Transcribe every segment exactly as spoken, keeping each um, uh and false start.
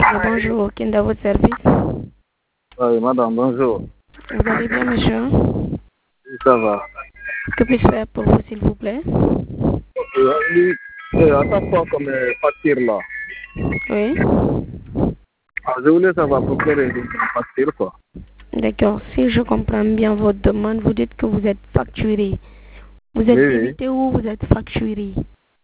Et bonjour, qui est à votre service? Oui, madame, bonjour. Vous allez bien, monsieur? Oui, ça va. Que puis-je faire pour vous, s'il vous plaît? Euh, oui, euh, à chaque fois qu'on me facture là, Oui. ah, je voulais savoir pour quelle raison on facture quoi. D'accord. Si je comprends bien votre demande, vous dites que vous êtes facturé. Vous êtes Oui, oui. débité ou vous êtes facturé?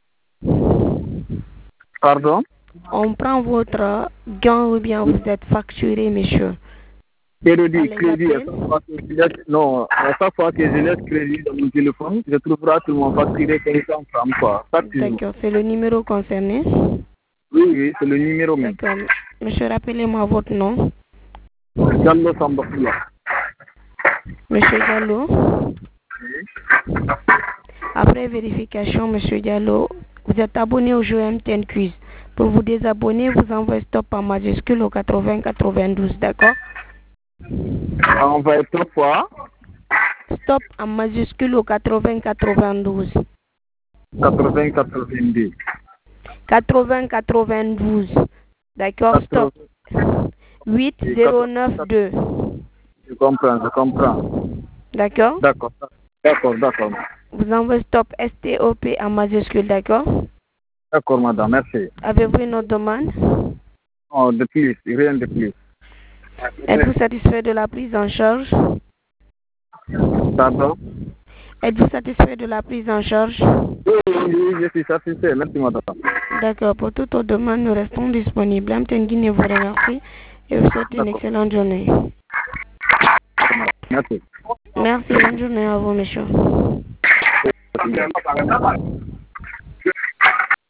Pardon? On prend votre gain ou bien vous êtes facturé, monsieur? Crédit, Par les crédit, à appels? chaque fois que je laisse, non, à chaque fois que je laisse crédit dans mon téléphone, je trouverai tout mon facturé cinq cents francs quoi, chaque jour. D'accord. C'est le numéro concerné? Oui, oui, c'est le numéro même. D'accord. Monsieur, rappelez-moi votre nom. Diallo Sambakula. Monsieur Diallo. Après vérification, monsieur Diallo, vous êtes abonné au jeu M T N Quiz. Pour vous désabonner, vous envoyez stop en majuscule au quatre-vingts quatre-vingt-douze, d'accord? On va être trois fois. Stop en majuscule au quatre-vingts quatre-vingt-douze. quatre-vingts quatre-vingt-deux. quatre-vingts quatre-vingt-douze. D'accord, stop. huit zéro neuf deux. Je comprends, je comprends. D'accord? D'accord, d'accord, d'accord. Vous envoyez stop S T O P en majuscule, d'accord? D'accord, madame, merci. Avez-vous une autre demande? Oh, de plus, rien de plus. Êtes-vous satisfait de la prise en charge? Pardon? Êtes-vous satisfait de la prise en charge? Oui, oui, oui, je suis satisfait. Merci, madame. D'accord. Pour toute autre demande, nous restons disponibles. M T N Guinée vous remercie et vous souhaite une excellente journée. Merci. Merci. Bonne journée à vous, monsieur.